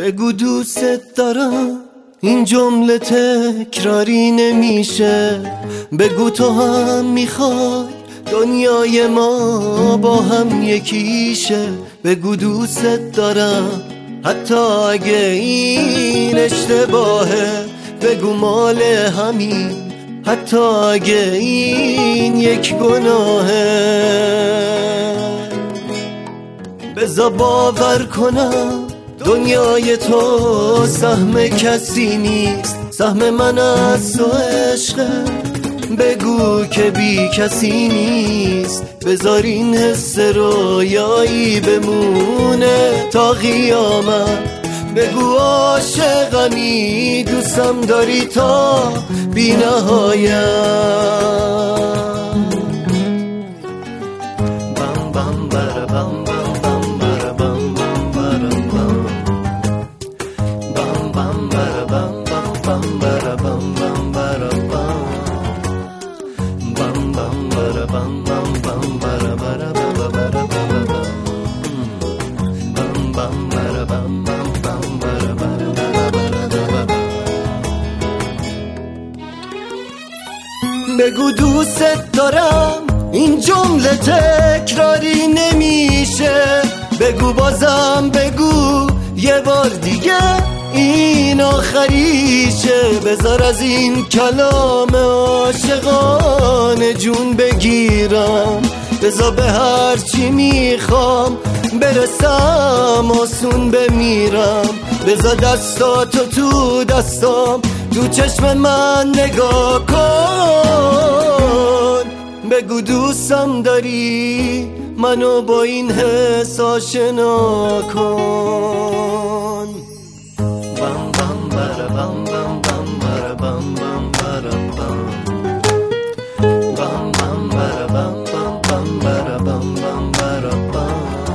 بگو دوست دارم، این جمله تکراری نمیشه. بگو تو هم میخوای دنیای ما با هم یکیشه. بگو دوست دارم حتی اگه این اشتباهه. بگو مال همین حتی اگه این یک گناهه. بذار باور کنم دنیای تو سهم کسی نیست، سهم من از تو عشقه. بگو که بی کسی نیست، بذار این حس رویایی بمونه تا قیامت. بگو عاشقمی، دوستم داری تا بی نهایت. بم بم بر بم بم بم بر بم بم بر بم بم بم بر بم بم بم بر بم بم بر بم بم بم بر بم بم بم بر بر بر بر بم بم بر بم بم بم بر بر بر. بگو دوست دارم، این جمله تکراری نمیشه. بگو بازم بگو یه بار دیگه این آخریشه. بذار از این کلام عاشقانه جون بگیرم. بذار به هر چی میخوام برسم آسون بمیرم. بذار دستاتو تو دستام، تو چشم من نگاه کن. بگو دوستم داری، منو با این حس آشنا کن. بم بم بر بم بم بم بر بم بم بر بم بم بم بر بم بم بم بر بم بم بر بم.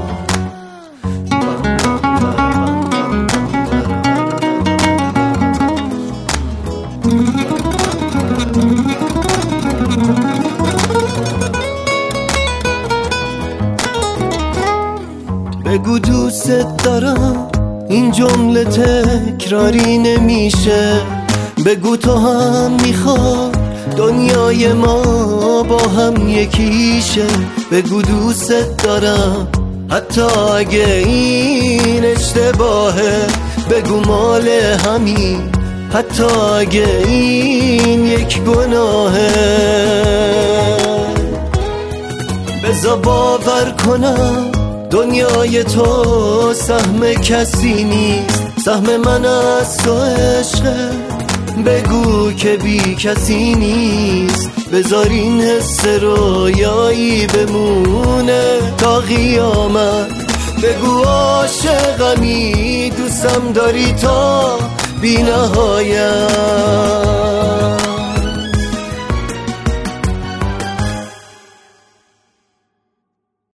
بگو دوست دارم، این جمله تکراری نمیشه. بگو تو هم میخوای دنیای ما با هم یکیشه. بگو دوست دارم حتی اگه این اشتباهه. بگو مال همین حتی اگه این یک گناهه. بذار باور کنم دنیای تو سهم کسی نیست، سهم من از تو عشقه. بگو که بی کسی نیست، بذار این حس رویایی بمونه تا قیامت. بگو عاشقمی، دوستم داری تا بی نهایت.